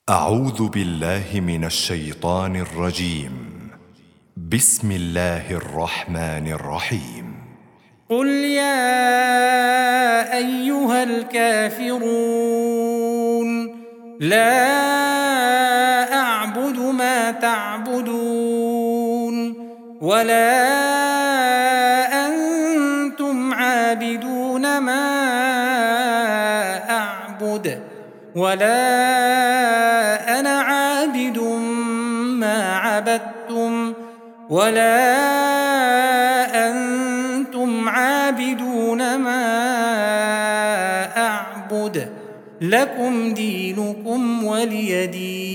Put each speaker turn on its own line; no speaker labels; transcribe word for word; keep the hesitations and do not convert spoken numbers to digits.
أعوذ بالله من الشيطان الرجيم. بسم الله الرحمن الرحيم.
قل يا أيها الكافرون لا أعبد ما تعبدون ولا أنتم عابدون ما أعبد ولا أنا عابد ما عبدتم ولا أنتم عابدون ما أعبد لكم دينكم ولي دين.